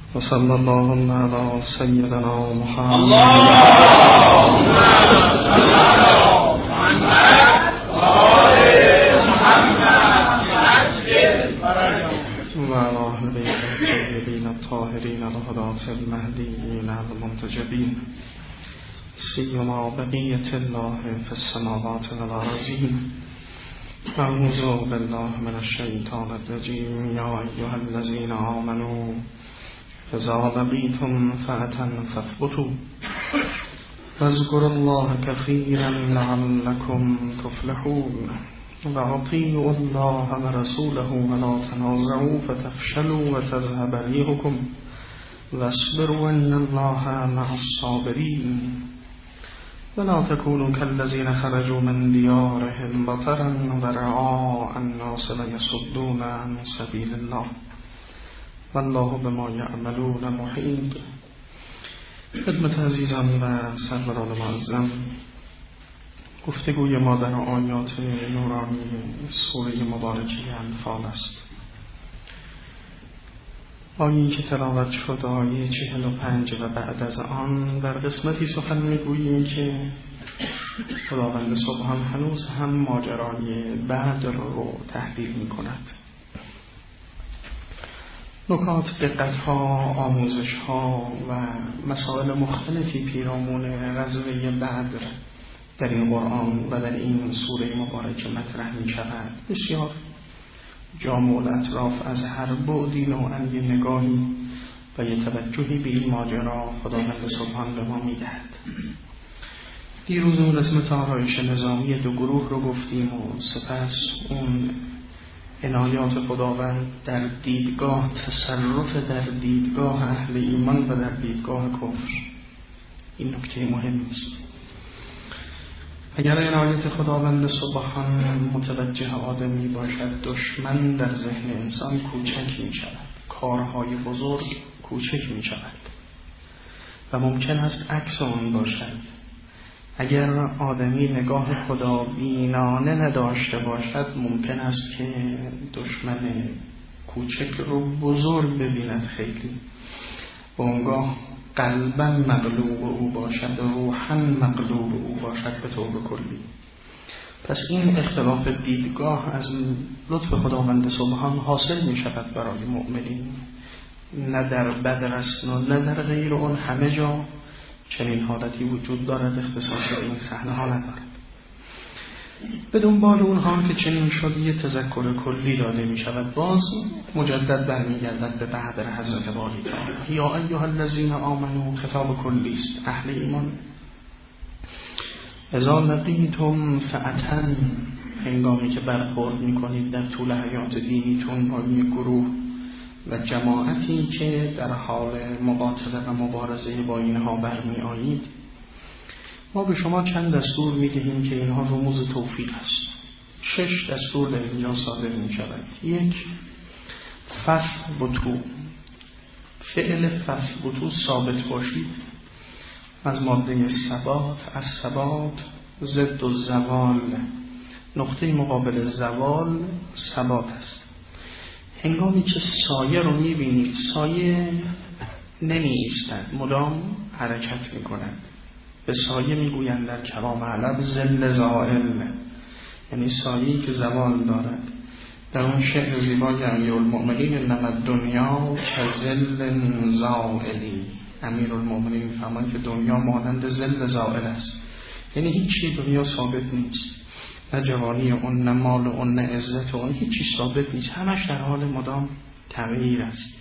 وصلی اللهم علی سیدنا محمد اللهم صل علی محمد آل محمد و علی اهل بیت الطیبین الطاهرین الهداة المهدیین المنتجبین سیما بقیة الله فی السماوات والارضین. اعوذ بالله من الشیطان الرجیم. یا ایها الذین آمنوا اذا لقیتم فئة فاثبتوا واذکروا الله کثیرا لعلکم تفلحون واطیعوا الله ورسوله ولا تنازعوا فتفشلوا وتذهب ريحكم واصبروا ان الله مع الصابرين ولا تكونوا كالذين خرجوا من ديارهم بطرا ورئاء الناس ويصدون عن سبيل الله والله بما يعملون محيط. خدمت عزیزان و سروران معظم، گفتگوی ما در آیات نورانی سوره مبارکه انفال است. آیه‌ای که تلاوت شد آیه 45 و بعد از آن در قسمتی سخن میگوییم که خداوند سبحان هنوز هم ماجرای بدر رو تحلیل میکند. نکات، دقت‌ها، آموزش‌ها و مسائل مختلفی پیرامون غزوه بدر در این قرآن و در این سوره مبارکه مطرح می‌شود. بسیار جامع الاطراف از هر بعدی نوعاً یه نگاهی و یه توجهی به این ماجرا خداوند سبحان به ما می‌دهد. دیروز اون قسمت آرایش نظامی دو گروه رو گفتیم و سپس اون عنایات خداوند در دیدگاه، تصرف در دیدگاه اهل ایمان و در دیدگاه کفر. این نکته مهم است. اگر عنایت خداوند سبحان متوجه آدمی باشد، دشمن در ذهن انسان کوچک می شود، کارهای بزرگ کوچک می شود و ممکن است عکس آن باشد. اگر آدمی نگاه خدا بینانه نداشته باشد، ممکن است که دشمن کوچک رو بزرگ ببیند خیلی و اونگاه قلباً مغلوب او باشد و روحاً مغلوب او باشد به طور کلی. پس این اختلاف دیدگاه از لطف خداوند سبحان حاصل می شود برای مؤمنین، نه در بدر است نه در غیر اون، همه جا چنین حالتی وجود دارد، اختصاص این صحنه ها ندارد. به دنبال اونها که چنین شد یه تذکر کلی داده می شود. باز مجدد برمیگردد به بدر حضرت باری تعالی. یا ایها الذین آمنوا، خطاب کلی است، اهل ایمان. اذا لقیتم فئة، هنگامی که برخورد می کنید در طول حیات دینیتون با یک گروه و جماعتی که در حال مقاتله و مبارزه با اینها برمی آیید، ما به شما چند دستور می دهیم که اینها رموز توفیق است. 6 دستور در اینجا صادر می شود. 1. فثبتوا، فعل فثبتوا ثابت باشید، از ماده ثبات. از ثبات ضد الزوال، نقطه مقابل زوال ثبات است. هنگامی که سایه رو میبینید، سایه نمی ایستد، مدام حرکت میکند. به سایه میگویند در کلام عرب ظل زائل، یعنی سایه‌ای که زوال دارد. در اون شعر زیبای امیرالمؤمنین انما الدنیا کظل زائلی، امیرالمؤمنین میفرمایند که دنیا مانند ظل زائل است، یعنی هیچی دنیا ثابت نیست، نه جوانی اون، نه مال اون، نه عزت اون، هیچی ثابت نیست، همش در حال مدام تغییر است.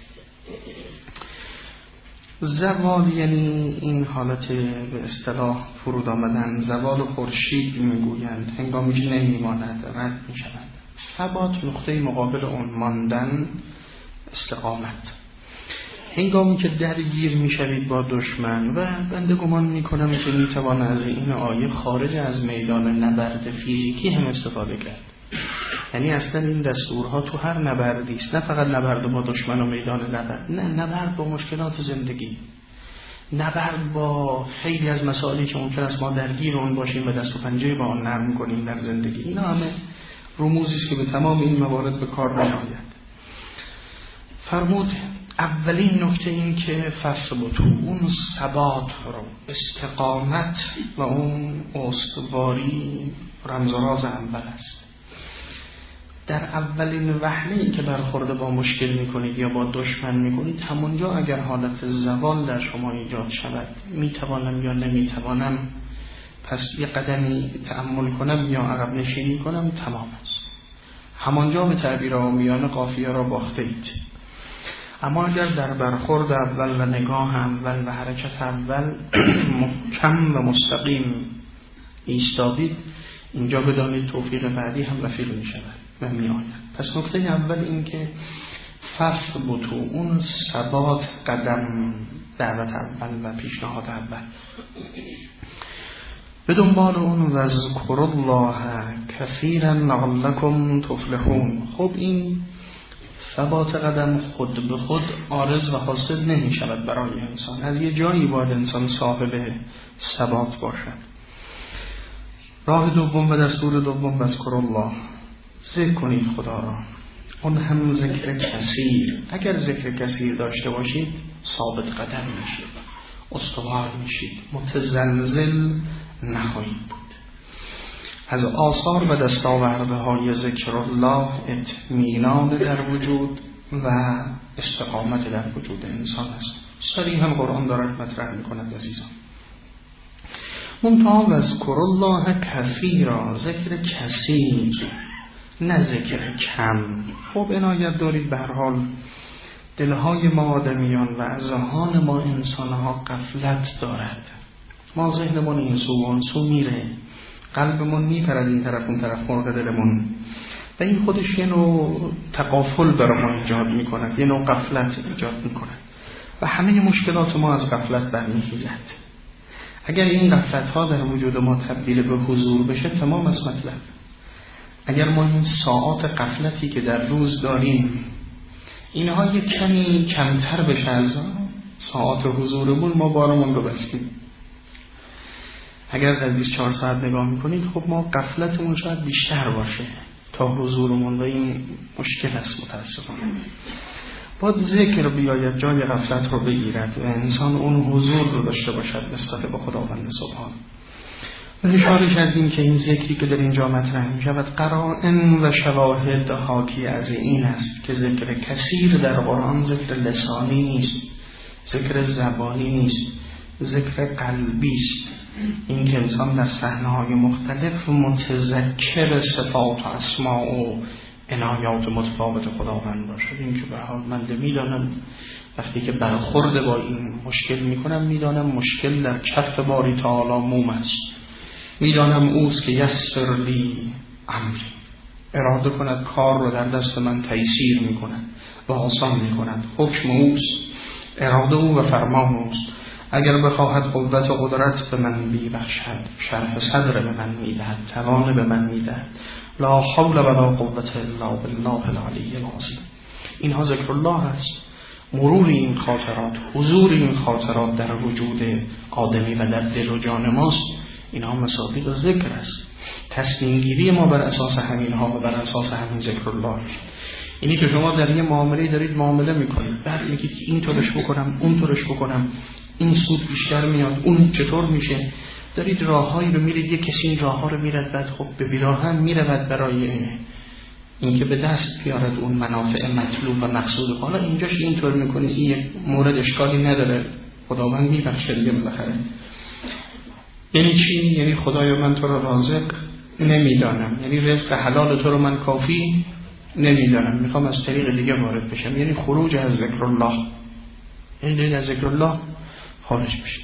زوال یعنی این حالت به اصطلاح فرود آمدن، زوال خورشید میگویند، هنگامی که نمیماند، رد می شود. ثبات نقطه مقابل اون، ماندن، استقامت. هنگامی که درگیر میشوید با دشمن، و بنده گمان میکنم که میتوان از این آیه خارج از میدان نبرد فیزیکی هم استفاده کرد. یعنی اصلا این دستورها تو هر نبردی است، نه فقط نبرد با دشمن و میدان نبرد، نه، نبرد با مشکلات زندگی، نبرد با خیلی از مسائلی که ممکن است ما درگیر اون باشیم و دست و پنجه با آن نرم کنیم در زندگی. اینا همه رموزی است که به تمام این موارد به کار می‌آید. فرمود اولین نکته این که فثبتوا، اون ثبات رو، استقامت و اون استواری رمز و راز اول است. در اولین وهله‌ای که برخورده با مشکل میکنید یا با دشمن میکنید، همونجا اگر حالت زوال در شما ایجاد شود، میتوانم یا نمیتوانم، پس یه قدمی تأمل کنم یا عقب نشینی کنم، تمام است. همانجا به تعبیر عامیانه قافیه را باخته اید. اما اگر در برخورد اول و نگاه اول و حرکت اول محکم و مستقیم ایستادید، اینجا بدانید توفیق بعدی هم رفیق می شود و می آید. پس نکته اول این که فثبتوا، اون ثبات قدم دعوت اول و پیشنهاد اول. به دنبال اون واذکروا الله کثیرا لعلکم تفلحون. خب این ثبات قدم خود به خود عارض و حاصل نمی شود برای انسان. از یه جایی باید انسان صاحب ثبات باشد. راه دوم و دستور دوم واذکروا الله، ذکر کنید خدا را، اون هم ذکر کثیر. اگر ذکر کثیر داشته باشید ثابت قدم میشید، استوار میشید، متزلزل نخواهید بود. از آثار و دستاوردهای ذکر الله اطمینان در وجود و استقامت در وجود انسان است. صریحا هم قرآن دارد مطرح میکند عزیزان. منتها واذکروا الله کثیرا، ذکر کثیر نه ذکر کم. خب عنایت دارید، به هر حال دلهای ما آدمیان و اذهان ما انسانها غفلت دارد. ما ذهنمون این سو و اون سو میره، قلبمون میپرد این طرف اون طرف مرغ دلمون، و این خودش یه نوع تغافل برای ما ایجاد میکند، یه نوع غفلت ایجاد میکند و همه مشکلات ما از غفلت برمیخیزد. اگر این غفلت ها در وجود ما تبدیل به حضور بشه، تمام است مطلب. اگر ما این ساعات غفلتی که در روز داریم اینها یک کمی کمتر بشه از ساعات حضورمون، ما بارمون رو بستیم. اگر در 24 ساعت نگاه میکنید، خب ما غفلتمون شاید بیشتر باشه تا حضورمون و این مشکل است متاسفانه. باید ذکر بیاید جای غفلت رو بگیرد و انسان اون حضور رو داشته باشد نسبت به خداوند سبحان. و اشاره کردیم که این ذکری که در اینجا مطرح می شود قرائن و شواهد حاکی از این است که ذکر کثیر در قرآن ذکر لسانی نیست، ذکر زبانی نیست، ذکر قلبی است. این که انسان در صحنه‌های مختلف متذکر صفات و اسماء و عنایات متفاوت خداوند باشد. این که به حال من میدانم وقتی که برخورد با این مشکل میکنم، میدانم مشکل در کف باری تعالی موم است. میدانم اوست که یسر لی امری، اراده کند کار رو در دست من تیسیر میکند و آسان میکند. حکم اوست، اراده او و فرمان اوست. اگر بخواهد قوت و قدرت به من بیبخشد، شرح صدر به من میدهد، توان به من میدهد. لا حول ولا قوت الا بالله العلی العظیم. اینها ذکر الله است. مرور این خاطرات، حضور این خاطرات در وجود آدمی و در دل و جان ماست، اینها مصادیق ذکر است. تصمیم گیری ما بر اساس همین ها و بر اساس همین ذکر الله. اینی که شما در یه معامله دارید معامله میکنید، بعد میگید این طورش بکنم، اون طورش بکنم، این سود بیشتر میاد، اون چطور میشه، دارید راههایی رو میرید، یه کسی این راه ها رو میرد، بعد خب به بیراهن میرود برای اینکه به دست بیارد اون منافع مطلوب و مقصود. حالا اینجاش اینطور میکنید، این یک مورد اشکالی نداره، خداوند میبخشه دیگه بالاخره. یعنی چی؟ یعنی خدایا من تو رو رازق نمیدانم، یعنی رزق حلال تو رو من کافی نمیدانم، میخوام از طریق دیگه وارد بشم. یعنی خروج از ذکر الله، یعنی از ذکر الله خارج بشید.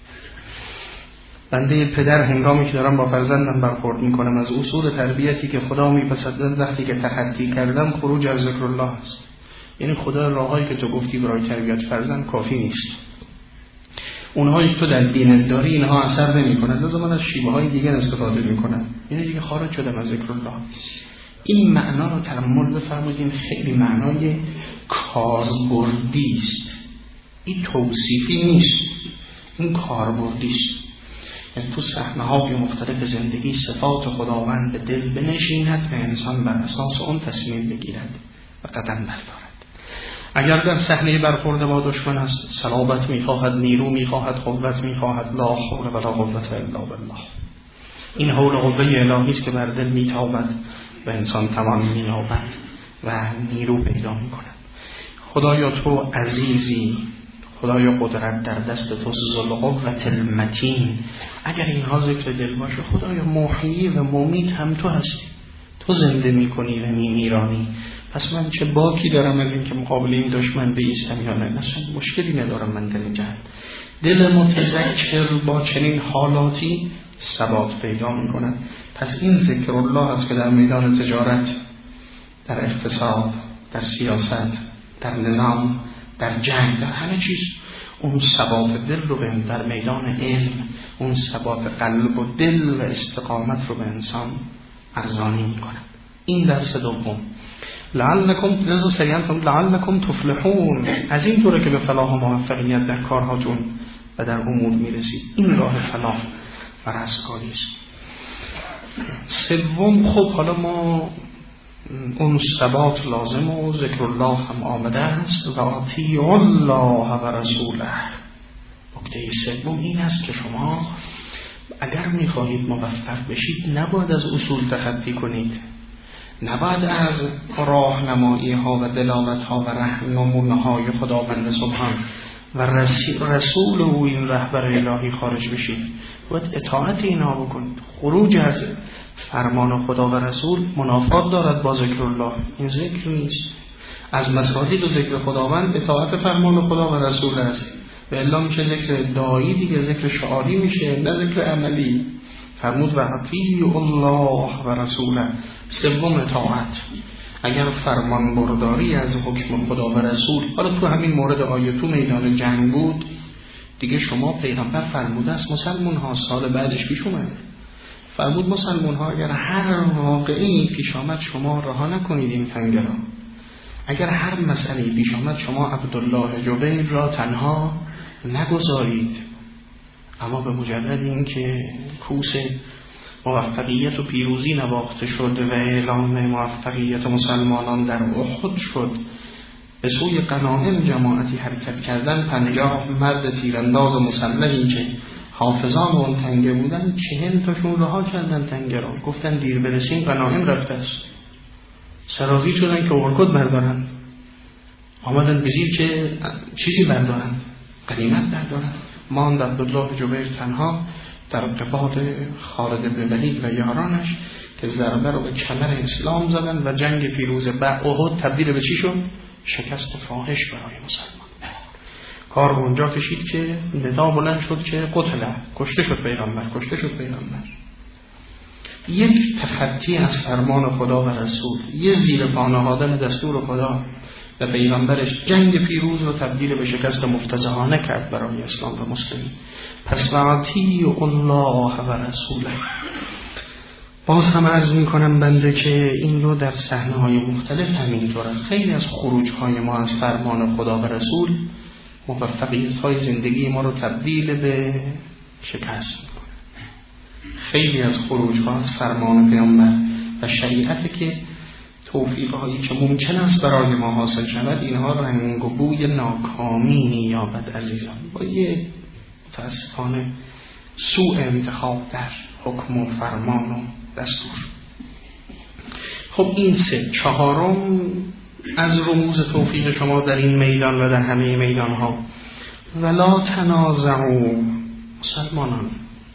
بنده پدر هنگامی که دارم با فرزندم برخورد میکنم، از اصول تربیتی که خدا میپسندد وقتی که تخطی کردم خروج از ذکر الله است. یعنی خدا راهایی که تو گفتی برای تربیت فرزند کافی نیست، اونهایی که تو در دینت داری اینها اثر نمیکنند، لازم من از شیوه های دیگر استفاده میکنم. یعنی دیگه خارج شدم از ذکر الله. این معنا رو تأمل بفرمایید، این خیلی معنای کاربردی است، این توصیفی نیست، این کاربردی است. یعنی تو صحنه‌های مختلف زندگی صفات خداوند به دل بنشیند و انسان بر اساس اون تصمیم بگیرد و قدم بردارد. اگر در صحنه برخورد با دشمن است، صلابت میخواهد، نیرو میخواهد، قوت میخواهد. لا حول ولا قوة الا بالله. این حول و قوه الهی است که بر دل میتابد و انسان توان مییابد و نیرو پیدا میکند. خدایا تو عزیزی، خدایا قدرت در دست تو، ذوالقوة المتین. اگر اینها ذکر دل باشه، خدایا محیی و ممیت هم تو هستی، تو زنده میکنی و میمیرانی. پس من چه باکی دارم از این که مقابل این دشمن بایستم یا نه؟ اصلا مشکلی ندارم من در این جهت. دل متذکر با چنین حالاتی ثبات پیدا میکند. پس این ذکر الله است که در میدان تجارت، در اقتصاد، در سیاست، در نظام، در جنگ، در همه چیز اون ثبات دل رو به در میدان علم، اون ثبات قلب و دل و استقامت رو به انسان ارزانی میکنه. این درس دوم. لعلکم تفلحون. از این طوره که به فلاح و موفقیت در کارهاتون و در امور میرسید. این راه فلاح و رستگاری است. سوم، خب حالا ما اون ثبات لازم و ذکر الله هم آمده است و اطیعوا الله و رسوله. نکته سوم این است که شما اگر میخواهید موفق بشید نباید از اصول تخطی کنید، نباید از راهنمایی ها و دلالت ها و نمونه های خداوند سبحان و رسول او، این رهبر الهی، خارج بشید. باید اطاعت اینا بکنید. خروج از فرمان خدا و رسول منافات دارد با ذکر الله. این ذکر نیست. از مسائل و ذکر خداوند اطاعت فرمان خدا و رسول است، و الا میشه ذکر ادعایی دیگه، ذکر شعاری میشه، نه ذکر عملی. فرمود و اطیعوا الله و رسوله. سوم اطاعت. اگر فرمان برداری از حکم خدا و رسول، حالا تو همین مورد آیه تو میدان جنگ بود دیگه، شما پیغمبر فرموده است مسلمان ها، سال بعدش پیش اومد، فرمود مسلمان ها اگر هر واقعی پیش آمد شما رها نکنید این تنگه را. اگر هر مسئله پیش آمد شما عبدالله جبیر را تنها نگذارید. اما به مجرد این که کوس موفقیت و پیروزی نواخته شد و اعلام موفقیت مسلمانان در احد شد، به سوی غنایم جماعتی حرکت کردن، 50 مرد تیرانداز مسلحی که حافظان اون تنگه بودن 40 تاشون رها کردن تنگه را، گفتن دیر برسیم غنایم رفته است. سرازی شدن که اورکد بردارن، آمدن بزیر که چیزی بردارن، غنیمت بردارن. ماند عبدالله جبیر تنها در قبال خالد بن ولید و یارانش که ضربه رو به کمر اسلام زدن و جنگ پیروز بعد احد تبدیل به چی شد؟ شکست فاحش برای مسلمان. کار اونجا کشید که ندا بلند شد که قتله، کشته شد پیغمبر، کشته شد پیغمبر. یک تخطی از فرمان خدا و رسول، یه زیر پا نهادن دستور خدا و پیغمبرش، جنگ پیروز رو تبدیل به شکست مفتضحانه کرد برای اسلام و مسلمین. پس اطیعوا الله و رسوله. باز هم عرض میکنم بنده که این رو در صحنه‌های مختلف همینطور است. خیلی از خروج‌های ما از فرمان خدا و رسول موفقیت‌های زندگی ما رو تبدیل به شکست میکنه. خیلی از خروج‌ها از فرمان پیامبر و شریعت که توفیق‌هایی که ممکن است برای ما حاصل شود، اینها رنگ و بوی ناکامی می‌یابد عزیزان، با یه متاسفانه سوء انتخاب در حکم و فرمان و دستور. خب این سه. چهارم از رموز توفیق شما در این میدان و در همه میدان‌ها، ولا تنازعوا. مسلمانان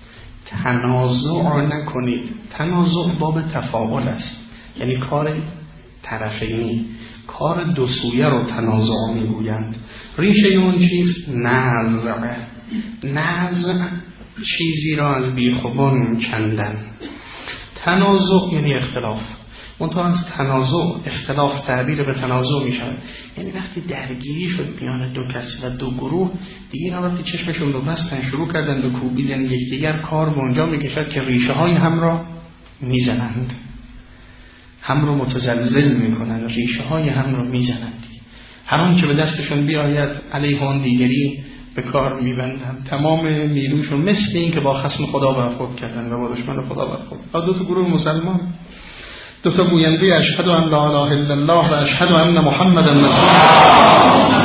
تنازع نکنید. تنازع باب تفاعل است، یعنی کار طرفینی، کار دو سویه رو تنازع میگویند. ریشه اون چیز نزع. نزع چیزی را از بیخوبان کندن. تنازع یعنی اختلاف. منتها از تنازع، اختلاف تعبیر به تنازع می شود. یعنی وقتی درگیری شد میان دو کس و دو گروه، دیگه وقتی چشمشون رو بستن شروع کردن به کوبیدن یکدیگر، کار به اونجا می کشد که ریشه های هم را می زنند، هم رو متزلزل می کنند، ریشه های هم رو می زنند. هر آن که به دستشون بیاید علیه آن دیگری به کار می بندند. تمام نیروشون مثل این که با خصم خدا برخورد کردن و با دشمن خدا برخورد. دو تا گروه مسلمان دو تا گوینده اشهد ان لا اله الا الله و اشهد ان محمد رسول الله.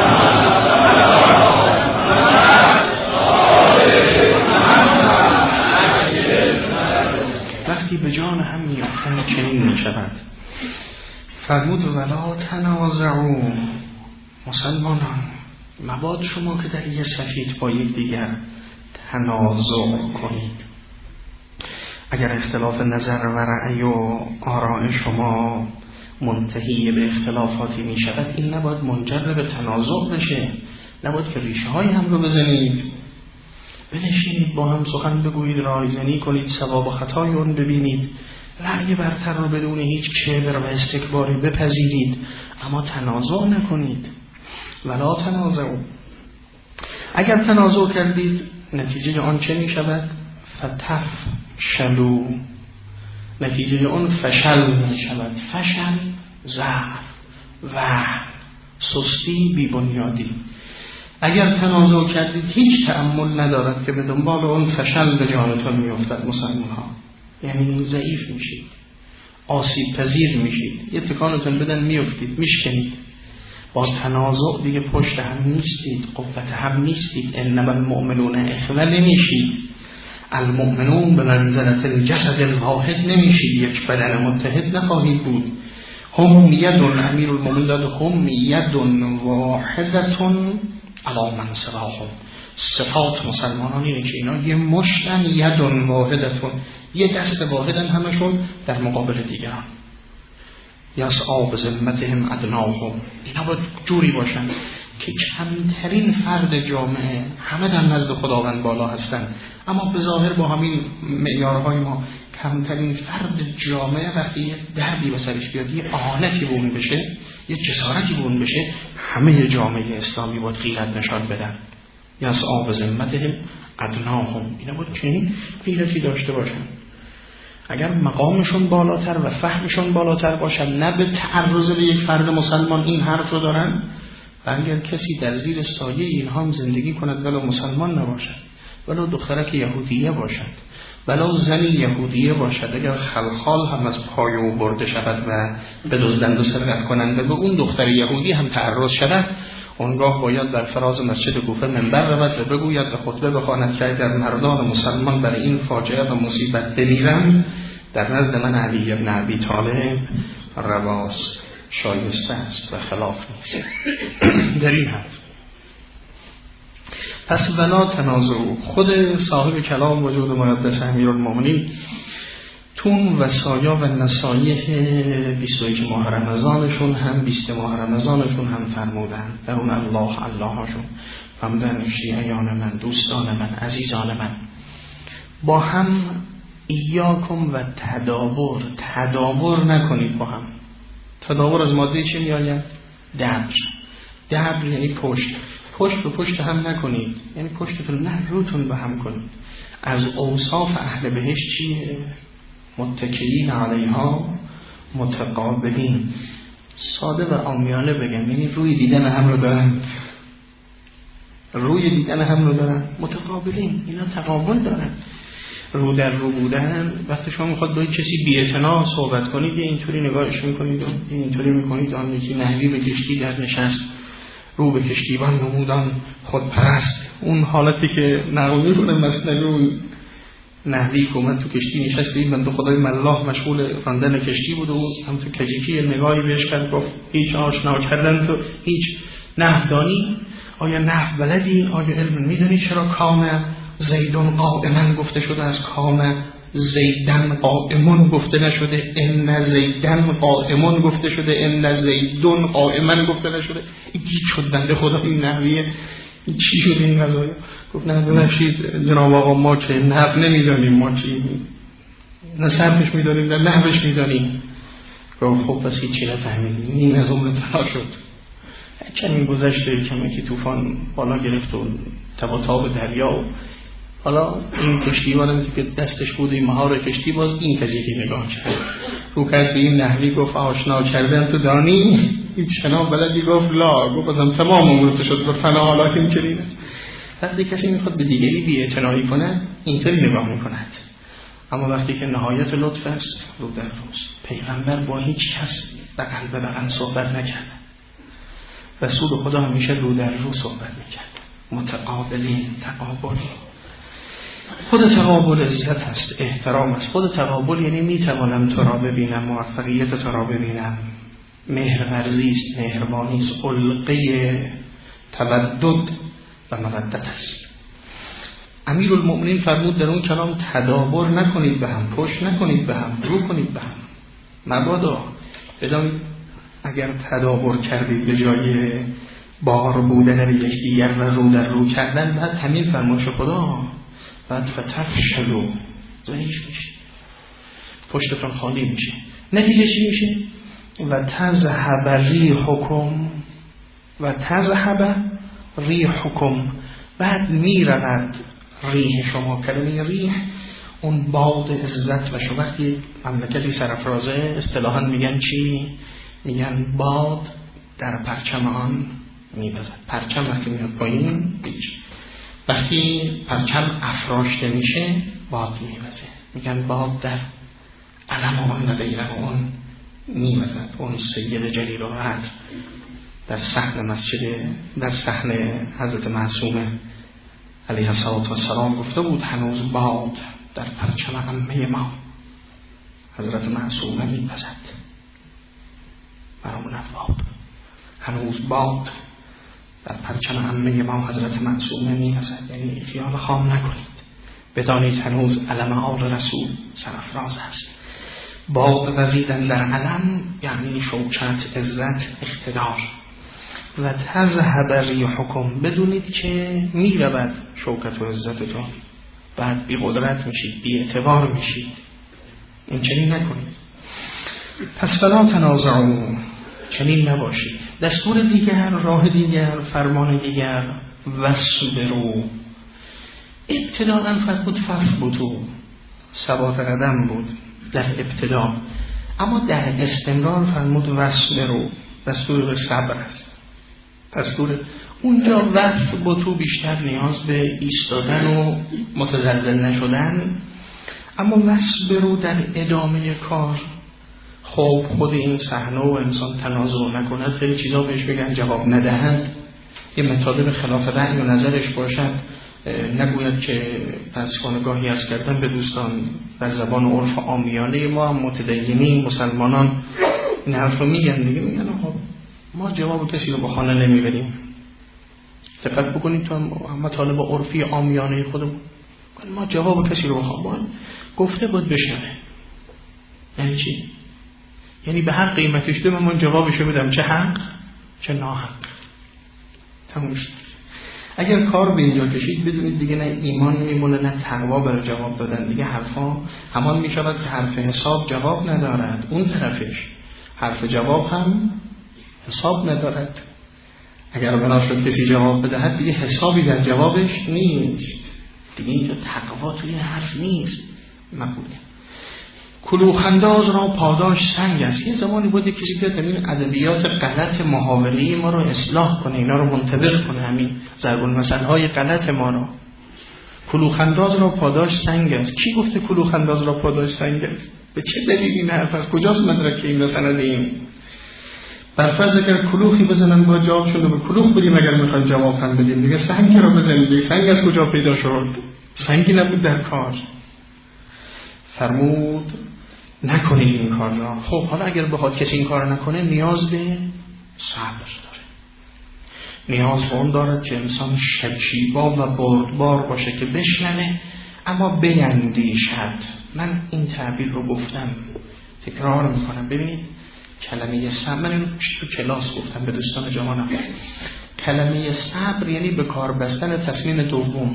وقتی به جان هم میافتند چنین میشود. فرمود ولا تنازعوا، مسلمانان مباد شما که در یه صفید با یک دیگر تنازع کنید. اگر اختلاف نظر و رأی و آراء شما منتهی به اختلافاتی می شود، این نباید منجر به تنازع بشه، نباید که ریشه های هم رو بزنید. بنشینید با هم سخن بگویید، رایزنی کنید، ثواب و خطای اون ببینید، رأی برتر رو بدون هیچ کبر و استکباری بپذیرید، اما تنازع نکنید. ولا تنازعوا، اگر تنازع کردید نتیجه آن چه می شود؟ فتفشلوا، نتیجه آن فشل می شود. فشل ضعف و سستی بی‌بنیادی. اگر تنازع کردید هیچ تأمل ندارد که به دنبال اون فشل به جانتون می افتد مسلمان ها، یعنی ضعیف میشید، آسیب پذیر میشید، یه تکانتون بدن میافتید، میشکنید. با تنازع دیگه پشت هم نیستید، قوت هم نیستید. انما المؤمنون اخوه نمیشید. المؤمنون به منزلت الجسد الواحد نمیشید، یک بدن متحد نخواهید بود. هم یدون، امیر المؤمنین داد هم یدون واحدتون علی من سواهم. صفات مسلمانانی که اینا یه مشتن، یدون واحدتون، یه دست واحدن همشون در مقابل دیگران. یسعی بذمتهم ادناهم، اینا باید جوری باشن که کمترین فرد جامعه همه در نزد خداوند بالا هستن، اما به ظاهر با همین معیارهای ما کمترین فرد جامعه وقتی یه دردی به سرش بیاد، یه آهنتی به اون بشه، یه جسارتی به اون بشه، همه جامعه اسلامی باید غیرت نشان بدن. یسعی بذمتهم ادناهم، اینا باید چنین غیرتی داشته باشن. اگر مقامشون بالاتر و فهمشون بالاتر باشد، نه به تعرض به یک فرد مسلمان این حرف رو دارن، و اگر کسی در زیر سایه اینها هم زندگی کند ولو مسلمان نباشد، ولو دخترک یهودیه باشد، ولو زنی یهودیه باشد، اگر خلخال هم از پای او برده شود و به دزدند و سرقت کنند و به اون دختر یهودی هم تعرض شود، اونگاه باید در فراز مسجد کوفه منبر رود و بگوید و خطبه بخواند که اگر مردان مسلمان برای این فاجعه و مصیبت بمیرند، در نزد من علی ابن ابی طالب رواست، شایسته است و خلاف نیست. در این حد پس ولا تنازعوا، خود صاحب کلام وجود مقدس امیرالمومنین تون وصایا و نصایح 21 ماه رمضانشون هم 20 ماه رمضانشون هم فرمودن. در اون الله هاشون فرمودن شیعیان من، دوستان من، عزیزان من، با هم ایاکم و تدابر نکنید. با هم تدابر از ماده چی میآید؟ دبر یعنی پشت به پشت هم نکنید، یعنی پشتتون نه روتون به هم کنید. از اوصاف اهل بهشت چیه؟ متکئین علیها متقابلین. ساده و عامیانه بگم، یعنی روی دیدن هم رو دارن، متقابلین، اینا تقابل دارن. رو در رو بودن، وقتی شما میخواد با کسی بی‌اعتنا صحبت کنید، یه اینطوری نگاهش میکنید و یه اینطوری میکنید، آن یکی نحوی به کشتی در نشست، رو به کشتیبان نمودان خودپرست. اون حالتی که نقل میکنه مثلا اون نحوی که من تو کشتی نشست، این بنده خدای ملاح مشغول راندن کشتی بود و هم تو کجیکی نگاهی بهش کرد، گفت هیچ آشنا کردن تو هیچ نحودانی، آیا نحو بلدی؟ آیا علم میدونی چرا کام زیدون قائما گفته شده، از کام زیدن قائمون گفته نشده، ان زیدن قائمون گفته شده، ان زیدون قائما گفته نشده؟ این گیج شد بنده خدا این نحویه، چی شد این قضایا؟ گفت نه ببخشید جناب آقا، ما که نحو نمیدانیم، ما چی نه صرفش میدانیم نه نحوش میدانیم. گفت خب پس هیچی نفهمیدیم، این از عمر تلا شد. کمی گذشته، کمی که طوفان بالا گرفت و تب و تاب دریا و حالا این کشتیبانم که دستش بود این مهار کشتی، باز این کجیکی نگاه کرد، رو کرد به این نحوی، گفت آشنا کردن تو دانی؟ هیچ شنا بلدی؟ گفت لا. گفت ازم تمام امورت شد به فنا حالا که این چنینه. وقتی کسی میخواد به دیگری بی‌اعتنایی کنه اینطوری نگاه میکند، اما وقتی که نهایت لطف است رو در روست. پیغمبر با هیچ کس بغل به بغل صحبت نکرد. رسول خدا همیشه رو در رو صحبت میکرد. متقابلین، تقابل. خود تقابل عزت هست، احترام است. خود تقابل یعنی میتوانم تو را ببینم، موفقیت تو را ببینم. مهرورزی است، مهربانی است، علقه تودد و مودت است. امیرالمؤمنین فرمود در اون کلام تدابر نکنید به هم، پشت نکنید به هم، رو کنید به هم. مبادا بدانید اگر تدابر کردید به جای بار بودن یکدیگر و رو در رو کردن، بعد همین فرمایش خدا، بعد فتفشلوا، ضعیف میشه، پشتتون خالی میشه. نتیجه چی میشه؟ و تذهب ریحکم، و تذهب ریحکم، بعد میرود ریح شما. کلمه ریح اون باد عزت و شما. وقتی مملکتی سرافرازه اصطلاحاً میگن چی؟ میگن باد در پرچم آن میوزد. پرچم وقتی میاد پایین هیچ، وقتی پرچم افراشته میشه باد میوزه. میگن باد در علم آن و غیره آن میوزد. اون سید جلیل القدر در صحن مسجد، در صحن حضرت معصومه علیه السلام گفته بود هنوز باد در پرچم عمه ما حضرت معصومه میوزد. برامون باد، هنوز باد در پرچم عمه ما حضرت معصومه میوزد. یعنی خیال خام نکنید، بدانید هنوز علم آل رسول سرافراز است. باد وزیدن در علم یعنی شوکت، عزت، اقتدار. و تذهب ریحکم، بدونید که میرود شوکت و عزتتون، بعد بی قدرت میشید، بی اعتبار میشید. این چنین نکنید. پس فلا تنازعوا، چنین نباشید. دستور دیگر، راه دیگر، فرمان دیگر، واصبروا. ابتداءً فرمود فثبتوا، ثبات قدم بود در ابتدا، اما در استمرار فرمود واصبروا، دستور به صبر است. دستور اونجا واثبتوا بیشتر نیاز به ایستادن و متزلزل نشدن، اما واصبروا در ادامه کار. خب خود این صحنه و انسان تنازع نکند، خیلی چیزا بهش بگن جواب ندهند، یه مطالب خلاف رأی و نظرش باشد، نگوید که تاسفانه گاهی از کردن به دوستان در زبان عرف عامیانه ما متدینین مسلمانان این حرف رو میگن دیگه، میگن خب ما جواب کسی رو به خانه نمیبریم. دقت بکنید تو مطالب عرفی عامیانه خودمون، ما جواب کسی رو به خانه گفته بود بشنوه. یعنی چی؟ یعنی به هر قیمتش ده من جوابشو بدم، چه حق چه ناحق. تموم شد. اگر کار به اینجا کشید بدونید دیگه نه ایمان میمونه نه تقوا برای جواب دادن. دیگه حرفا همان میشود که حرف حساب جواب ندارد، اون طرفش حرف جواب هم حساب ندارد. اگر بنا شد کسی جواب بدهد دیگه حسابی در جوابش نیست، دیگه اینجا تقوا توی حرف نیست. مقوله کلوخنداز را پاداش سنگ است. یه زمانی بوده کسی که همین ادبیات غلط محاوره ما رو اصلاح کنه، اینا رو منطبق کنه، همین ضرب المثل های غلط ما رو. کلوخنداز را پاداش سنگ است. کی گفته کلوخنداز را پاداش سنگ است؟ به چه دلیلی این حرف است؟ کجاست مدرک این و سند این؟ برفرض اگر کلوخی بزنن با جواب شده به کلوخ بریم، اگر میخوایم جواب هم بدیم دیگه سنگ رو بزنید. سنگ از کجا پیدا شد؟ سنگی نبود در کار. فرمود نکنید این کار را. خب حالا اگر بخواد کسی این کار نکنه نیاز به صبر داره، نیاز به اون دارد که انسان شکیبا و بردبار باشه که بشنوه اما بیندیشد. من این تعبیر رو گفتم، تکرار میکنم. ببینید کلمه صبر، من اینو تو کلاس گفتم به دوستان جوانم، کلمه صبر یعنی به کار بستن تصمیم دوم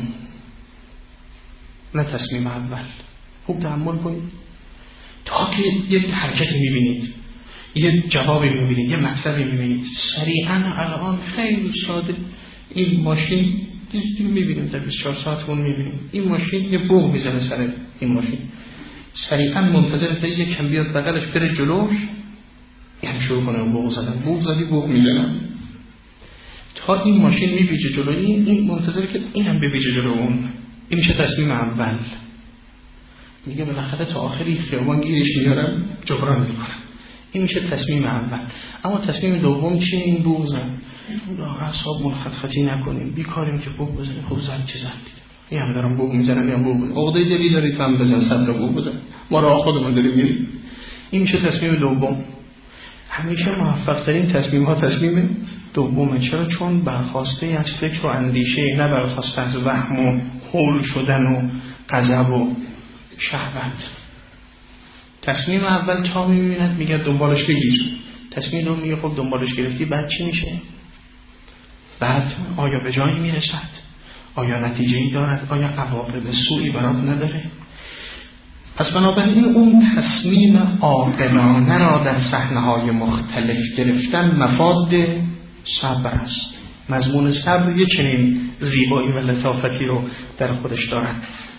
نه تصمیم اول. خوب تأمل کنید. تا که یک حرکتی میبینید، یک جوابی میبینید، یک مطلبی میبینید، سریعا الان خیلی ساده این ماشین میبینیم در 24 ساعتمون میبینیم این ماشین یه بوق میزنه سر این ماشین، سریعا منتظر تا یکم بیاد بغلش بره جلوش، یعنی شروع کنه بوق زدن. بوق زدی بوق میزنم تا این ماشین میبیجه جلو این منتظر که این هم ببیجه جلو اون. این میشه تصمیم اول. میگه بالاخره تا آخری خیابان گیرش میارم جبران میکنم. این میشه تصمیم اول. اما تصمیم دوم چیه؟ این بغض. اعصاب منخفضی نکنیم، بیکاریم که بغض بزنیم. خب زن که زن دیگه، هم دارم بغض میزنم یا بغض عقده دلی دارید هم بزن، صدر بغض بزن، ما راه خودمون داریم میریم. این میشه تصمیم دوم. همیشه موفق ترین تصمیم ها تصمیم دومه. چرا؟ چون برخواسته از فکر و اندیشه، نه برخواسته از وهم و هول شدن و غضب و شهوت. تصمیم اول تا میبیند میگه دنبالش بگیر. تصمیم دوم میگه خب دنبالش گرفتی بعد چی میشه؟ بعد آیا به جایی میرسد؟ آیا نتیجه‌ای دارد؟ آیا عواقب سوئی برات نداره؟ پس بنابراین اون تصمیم عاقلانه را در صحنه‌های مختلف گرفتن مفاد صبر است. مضمون صبر یه چنین زیبایی و لطافتی رو در خودش دارد.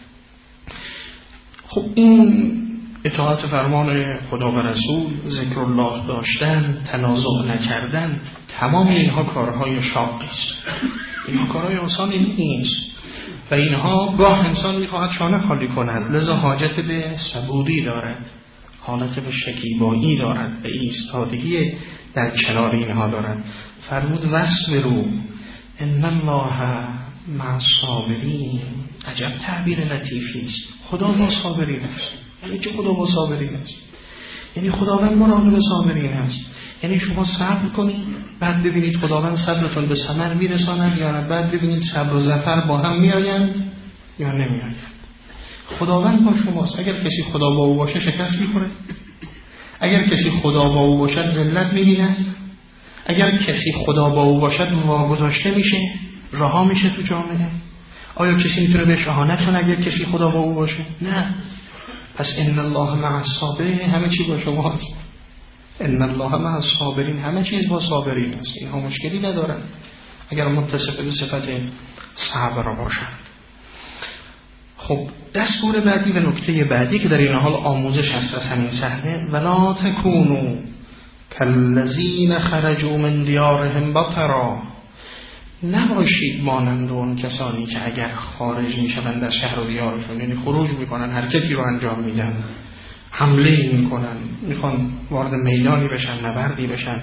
خب این اطاعت فرمان خدا و رسول، ذکر الله داشتن، تنازع نکردن، تمام اینها کارهای شاقی است. اینها کارهای آسانی نیست و اینها گاه انسان میخواهد شانه خالی کند، لذا حاجت به صبوری دارد، حالت به شکیبایی دارد، به ایستادگی در کنار اینها دارد. فرمود واصبروا ان الله مع الصابرین. عجب تعبیر لطیفی است. خدا با صابرین است. یعنی چه خدا با صابرین است؟ یعنی خداوند مراقب صابرین است. یعنی شما صبر کنید بعد ببینید خداوند صبرتون به ثمر میرساند یا نه، بعد ببینید صبر و ظفر با هم میآیند یا نمیآیند. خداوند با شماست. اگر کسی خدا با او باشه شکست میخوره. اگر کسی خدا با او باشد ذلت میبیند. اگر کسی خدا با او باشد واگذاشته میشه، رها میشه تو جامعه. آیا کسی میتونه بهش اهانت کنه اگر کسی خدا با او باشه؟ نه. پس ان الله مع الصابرین، همه چی با شماست. ان الله مع الصابرین، همه چیز با صابرین است. اینها مشکلی ندارن اگر متصف به صفت صبر باشند. خب دستور بعدی و نکته بعدی که در این حال آموزش است از همین صحنه، ولا تکونوا کالذین خرجوا من دیارهم بطرا. نباشید مانند اون کسانی که اگر خارج میشوند از شهر و دیارشون، یعنی خروج میکنن، حرکتی رو انجام میدن، حمله میکنن، میخوان وارد میدانی بشن، نبردی بشن،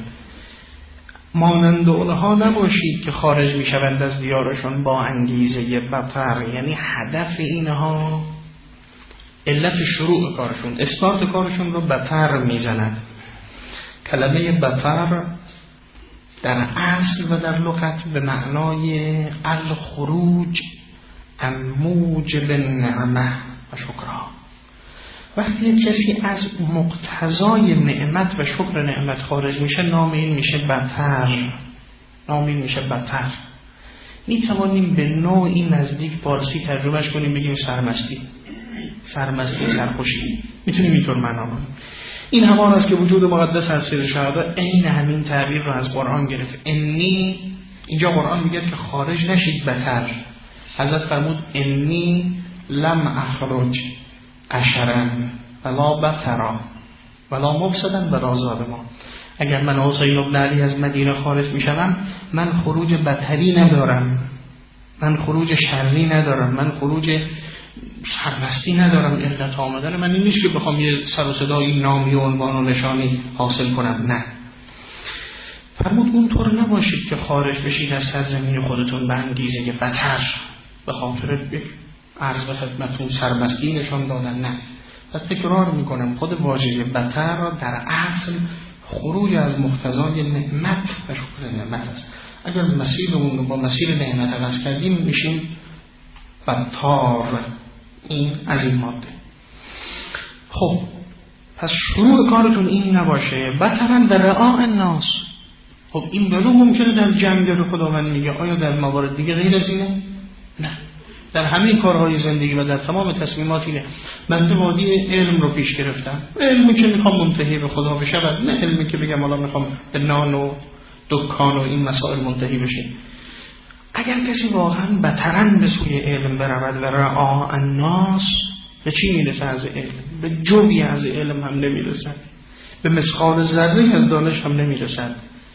مانند اونها نباشید که خارج میشوند از دیارشون با انگیزه بطر. یعنی هدف اینها، علت شروع کارشون، استارت کارشون رو بطر میزنن. کلمه بطر در اصل و در لغت به معنای الخروج عن موجب النعمه و شکرها. وقتی کسی از مقتضای نعمت و شکر نعمت خارج میشه، نام این میشه بطر. نام این میشه بطر. میتوانیم به نوعی نزدیک فارسی ترجمهش کنیم، بگیم سرمستی. سرمستی، سرخوشی. میتونیم اینطور معنا کنیم. این همان است که وجود مقدس از سیر شهدا عین همین تعبیر رو از قرآن گرفت. انی، اینجا قرآن میگه که خارج نشید بطر. حضرت فرمود انی لم اخرج عشرا ولا بطرا ولا مفسدا ولا ظالما. اگر من حسین بن علی از مدینه خارج میشم، من خروج بطری ندارم، من خروج شرری ندارم، من خروج سرمستی ندارم. علت آمدن من این نیست که بخوام یه سر و صدای نامی و عنوان و نشانی حاصل کنم. نه. فرمود اونطور نباشید که خارج بشید از سرزمین خودتون به انگیزه بطر، به خاطر عرض به خدمتتون سرمستی نشان دادن. نه. پس تکرار میکنم، خود واژه بطر را در اصل خروج از مقتضای نعمت و شکر نعمت است. اگر مسیرمون رو با مسیر نعمت عوض کردیم میشیم بطار. این از این ماده. خب پس شروع کارتون این نباشه بطرن در رعاء الناس. خب این ولو ممکنه در جنگ رو خداوند میگه، آیا در موارد دیگه غیر از اینه؟ نه. در همین کارهای زندگی و در تمام تصمیمات اینه. من وادی علم رو پیش گرفتم، علمی که میخوام منتهی به خدا بشود، نه علمی که بگم حالا میخوام به نان و دکان و این مسائل منتهی بشه. اگر کسی واقعا بطرن به سوی علم برود و رعاء الناس، به چی میرسه از علم؟ به جوی از علم هم نمیرسد، به مثقال ذره از دانش هم نمیرسد.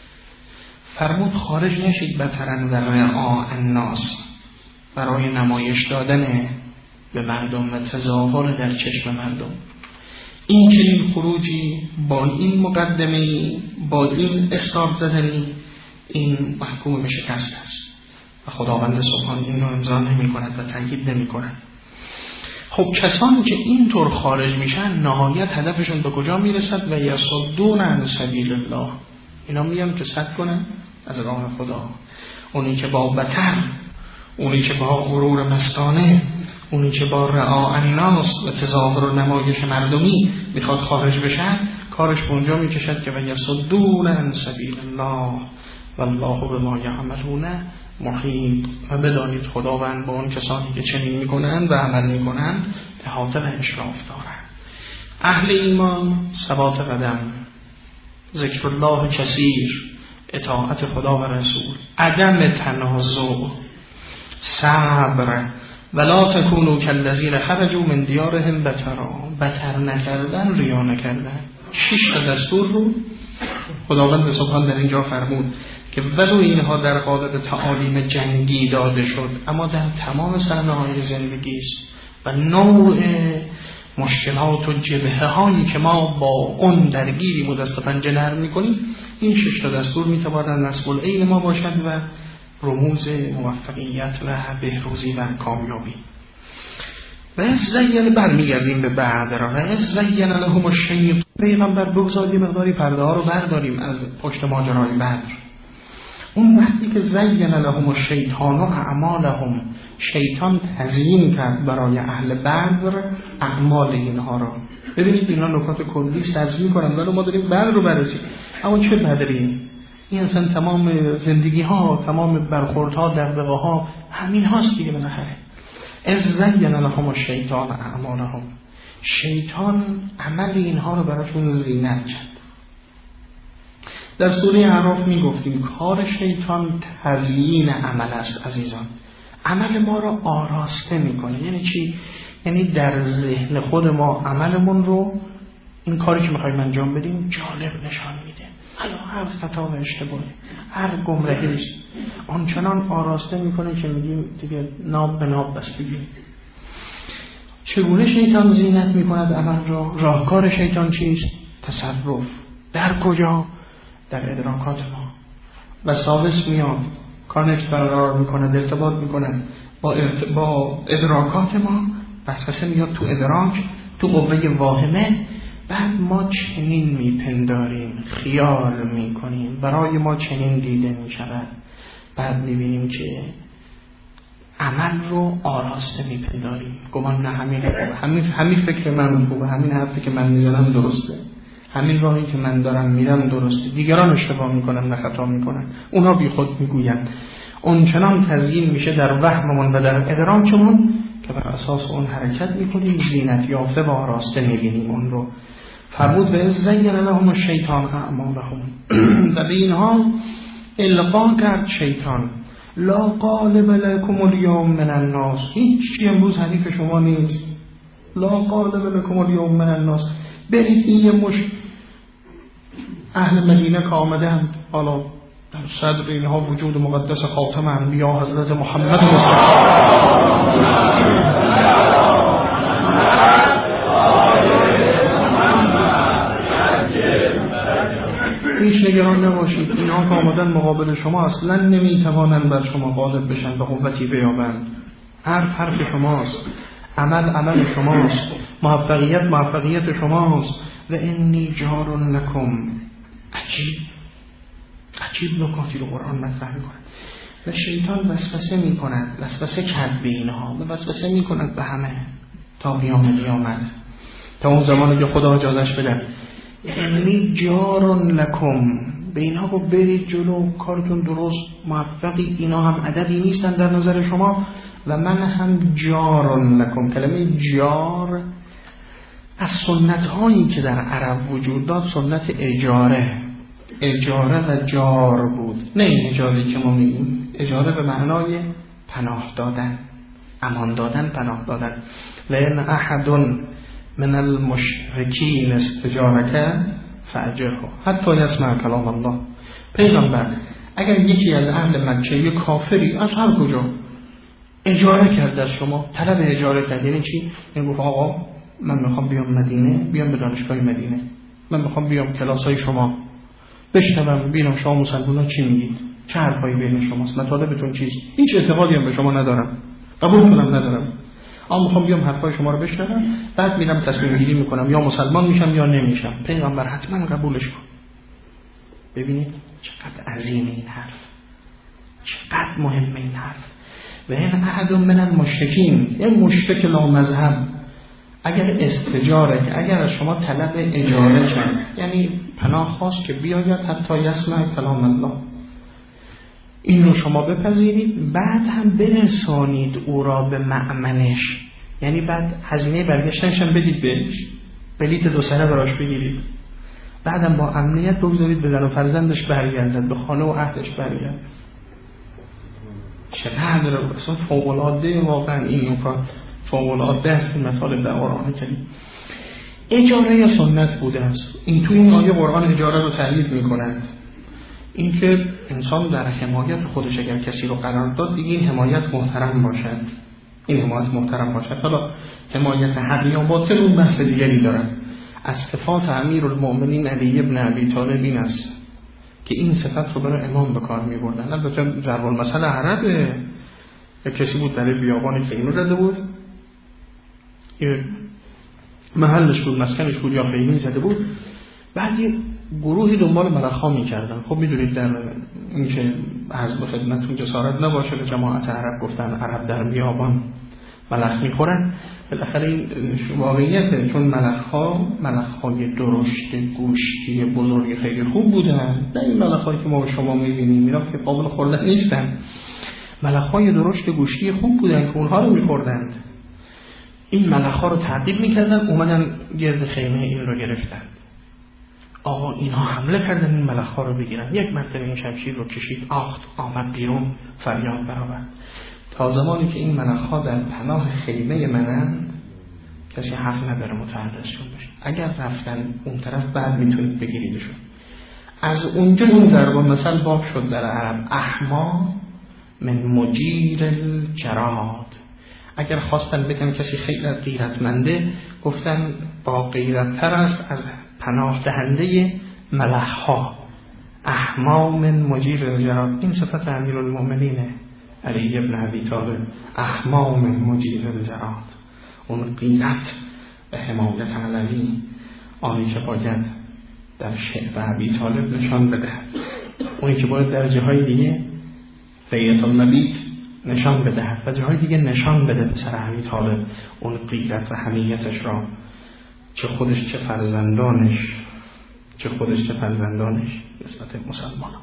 فرمود خارج نشید بطرن و رعاء الناس، برای نمایش دادن به مردم و تظاهر در چشم مردم. این چنین خروجی با این مقدمه، با این استارت زدنی، این محکوم به شکست است و خداوند سبحان این رو امضا نمی کند و تأکید نمی کند. خب کسانی که اینطور خارج میشن نهایت هدفشون به کجا میرسد؟ و یصدون عن سبیل الله. اینا میگن که صد کنن از راه خدا. اونی که با بطر، اونی که با غرور مستانه، اونی که با رعاء الناس و تظاهر و نمایش مردمی میخواد خارج بشن، کارش به اونجا میکشد که و یصدون عن سبیل الله والله بما یعملون محیط. و بدانید خداوند با اون کسانی که چنین میکنند و عمل میکنند احاطه و اشراف دارند. اهل ایمان ثبات قدم، ذکر الله کثیر، اطاعت خدا و رسول، عدم تنازع، صبر، ولا تکونوا کالذین خرجوا من دیارهم بطرا، بطر نکردن، ریا نکردن. 6 تا دستور رو خداوند سبحان در اینجا فرمود که ولو اینها در قالب تعالیم جنگی داده شد، اما در تمام صحنه‌های زندگی است و نوع مشکلات و جبهه هایی که ما با اون درگیریم و دست پنجه نرم می‌کنیم، این 6 تا دستور می‌تواند نصب العین ما باشد و رموز موفقیت و بهروزی و کامیابی. و از زین برمیگردیم به بعد را و از زین لهم الشیطان. پیغمبر بگذاریم مقداری پرده ها رو برداریم از پشت ماجرای بدر. اون وقتی که زین لهم الشیطان و اعمالهم، شیطان تزیین کرد برای اهل بدر اعمال اینها را. ببینید اینا نکات کلی تزیین کنن، ولی ما داریم بدر رو بررسی. اما چه بدری؟ این اصلا تمام زندگی ها، تمام برخوردها، دغدغه ها همین هاست دیگه. بالاخره از زین لهم الشیطان اعمالهم، شیطان عمل اینها رو براشون زینت کرد. در سوره اعراف میگفتیم کار شیطان تزیین عمل است عزیزان. عمل ما رو آراسته میکنه. یعنی چی؟ یعنی در ذهن خود ما عملمون رو، این کاری که میخوایم انجام بدیم جالب نشان میده. حالا هر خطا و اشتباهی، هر گمراهی است، آنچنان آراسته میکنه که میگیم دیگه ناب به ناب بستگی. چگونه شیطان زینت میکند عمل را؟ راهکار شیطان چیست؟ تصرف. در کجا؟ در ادراکات ما. و ثالث میاد کانکت برقرار میکند، ارتباط میکند با ادراکات ما، وسوسه میاد تو ادراک، تو قوه واهمه. بعد ما چنین میپنداریم، خیال میکنیم، برای ما چنین دیده میشود. بعد میبینیم که عمل رو آراسته میپنداریم. گمان نه همین فکر من خوبه، همین حرفی که من میزنم درسته، همین راهی که من دارم میرم درسته، دیگران اشتباه میکنن نه خطا میکنن، اونا بی خود میگوین. اون چنان تزیین میشه در وهممون و در ادراکمون که بر اساس اون حرکت میکنیم، زینت یافته و آراسته میبینیم اون رو. فرمود به زین لهم الشیطان اعمالهم. و به اینها القا کرد شیطان، لا غالب لکم اليوم من الناس، هیچی امروز حریف شما نیست. لا غالب لکم اليوم من الناس. برید این یه مش اهل مدینه که آمدند، حالا در صدر اینها وجود مقدس خاتم انبیا حضرت محمد مصطفی، هیچ نگران نباشید، اینها که آمدن مقابل شما اصلا نمیتوانند بر شما غالب بشن و قوتی بیابند. حرف شماست، عمل شماست، موفقیت شماست. و انی جار لکم. عجیب نکاتی رو قرآن مطرح می‌کند. و شیطان وسوسه می‌کند، وسوسه کرد به اینها و وسوسه می‌کند به همه تا قیامت، تا اون زمانی که خدا اجازهش بده. انی جار لکم، به اینها رو برید جلو، کارتون درست، موفقی، اینا هم عددی نیستن در نظر شما و من هم جار لکم. کلمه جار از سنت هایی که در عرب وجود داد سنت اجاره و جار بود. نه این اجاره که ما میگیم، اجاره به معنای پناه دادن، امان دادن، پناه دادن. و ان احد من المشرکین استجارک فاجره حتی یسمع کلام الله. پیغمبر اگر یکی از اهل مکه، یک کافری از هر کجا، اجاره کرد از شما، طلب اجاره کرد. یعنی چی؟ یعنی گفت آقا من میخوام بیام مدینه، بیام به دانشگاه مدینه، من میخوام بیام کلاسای شما بشنوم ببینم شما مسلمان‌ها چی میگید، چه حرفایی بین شماست، مطالبتون چیست. هیچ اعتقادی هم به شما ندارم، قبول کنم ندارم، اما میخوام بیام حرفای شما رو بشنوم، بعد میرم تصمیم گیری میکنم یا مسلمان میشم یا نمیشم. پیغمبر حتما قبولش کن. ببینید چقدر عظیم این حرف، چقدر مهمه این حرف. و این احد من المشرکین، این مشرک لامذهب اگر استجاره، اگر از شما طلب اجاره کرد، یعنی پناه خواست که بیاید حتی یسمع کلام الله، این رو شما بپذیرید، بعد هم برسانید او را به مأمنش، یعنی بعد هزینه برگشتنش هم بدید بهش، بلیت 2 سنه براش بگیرید، بعدم با امنیت بگذارید به زن و فرزندش برگردد، به خانه و اهلش برگردد. چقدر اصلا فوق‌العاده واقعا این نکات فوق‌العاده است. این مطالب در قرآن کریم اجاره یا سنت بوده است. این توی این آیه قرآن اجاره رو تأیید می‌کند. اینکه انسان در حمایت خودش اگر کسی رو قرار داد، دیگه این حمایت محترم باشد، این حمایت محترم باشد. حالا حمایت حقی یا باطل اون بحث دیگری دارد. از صفات امیرالمؤمنین علی ابن ابی طالب این است که این صفت رو برای امام به کار می‌بردن. البته ضرب المثل عرب کسی بود در بیابانی خیمه زده بود، محلش بود، مسکنش بود، یا خیمه زده بود، بعد یه گروهی دنبال ملخ‌ها می‌کردن. خب می‌دونید در اینکه عرض به خدمتتون جسارت نباشه به جماعت عرب گفتن عرب در بیابان ملخ می‌خورن، بالاخره این واقعیته، چون ملخ‌های درشت گوشتی بزرگ خیلی خوب بودن. نه این ملخ‌هایی که ما به شما می‌بینیم اینا که قابل خوردن نیستن. ملخ‌های درشت گوشتی خوب بودن که اونها رو می‌خوردن. این ملخ‌ها رو تعقیب می‌کردن، اومدن گرد خیمه این رو گرفتن. آقا اینها حمله کردن این ملخ‌ها رو بگیرن. یک مرتبه این شمشیر رو کشید، آخت آمد بیرون، فریاد برآورد. تا زمانی که این ملخ‌ها در پناه خیمه منن، کسی حق نداره متحرزشون بشه. اگر رفتن اون طرف بعد میتونید بگیریدشون. از اونجا اون ضرب المثل باب شد در عرب، احما من مجیر الجراد. اگر خواستن بگن کسی خیلی غیرتمنده، گفتن با غیرت‌تر است از پناه دهنده ملخ‌ها. احما من مجیر الجراد، این صفت امیرالمؤمنینه علی ابن ابی طالب. احما من مجیر الجراد، اون غیرت و حمایت علوی، آنی که باید در شعب ابی طالب نشان بده، اونی که باید در جاهای دیگه بیت المبیت نشان بده و جاهای دیگه نشان بده پسر ابی طالب اون غیرت و حمیتش را، چه خودش چه فرزندانش نسبت مسلمانان.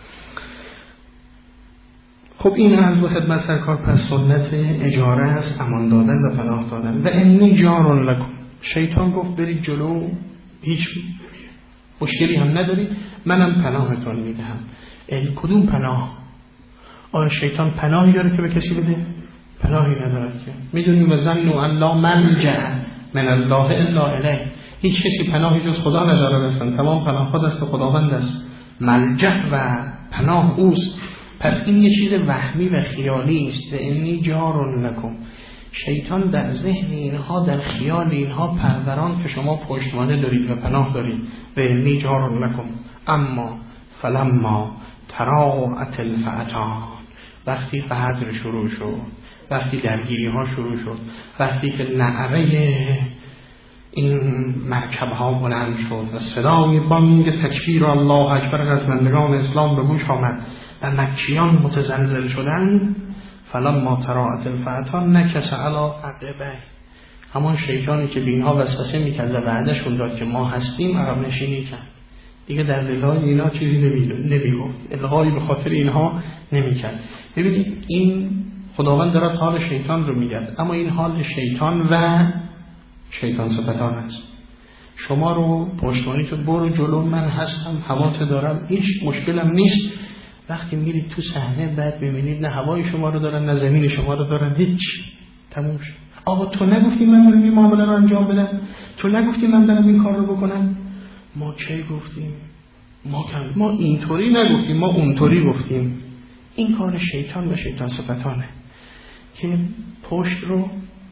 خب این از خدمت سرکار پس سنت اجاره است، امان دادن و پناه دادن. و انی جار لکم، شیطان گفت برید جلو، هیچ مشکلی هم ندارید، منم پناهتون میدهم. این کدوم پناه؟ آیا شیطان پناهی داره که به کسی بده؟ پناهی نداره که. میدونیم و ظنوا ان لا ملجأ من الله الا الیه، هیچ کسی پناهی جز خدا نداره، رسن تمام پناه خود است و خداوند است. ملجأ و پناه اوست. پس این یه چیز وهمی و خیالی است. و انی جار لکم، شیطان در ذهن اینها، در خیال اینها پروران که شما پشتوانه دارید و پناه دارید. و انی جار لکم اما فلما تراءت الفئتان، وقتی بدر شروع شد، وقتی درگیری ها شروع شد، وقتی که نعره این مرکب ها بلند شد و صدای بانگ تکبیر الله اکبر از بندگان اسلام به گوش آمد و مکیان متزلزل شدند، فلما تراءت الفئتان نکس علی عقبیه، همان شیطانی که به اینها وسوسه میکرد و وعدهشون داد که ما هستیم، عقب نشینی کرد. دیگه در دلهای اینا چیزی نمیگفت، الغایی به خاطر اینها نمیکرد. ببینید این خداوند داره حال شیطان رو میگه، اما این حال شیطان و شیطان صفتان است. شما رو پشتوانی که برو جلو، من هستم، هوات دارم، هیچ مشکلم نیست. وقتی میرید تو صحنه بعد میبینید نه هوای شما رو دارن نه زمین شما رو دارن، هیچ، تموم شد. آقا تو نگفتی من برم این معامله رو انجام بدم؟ تو نگفتی من برم این کار رو بکنم؟ ما چه گفتیم؟ ما اینطوری نگفتیم، ما اونطوری گفتیم. این کار شیطان و شیطان صفتانه. که پشت رو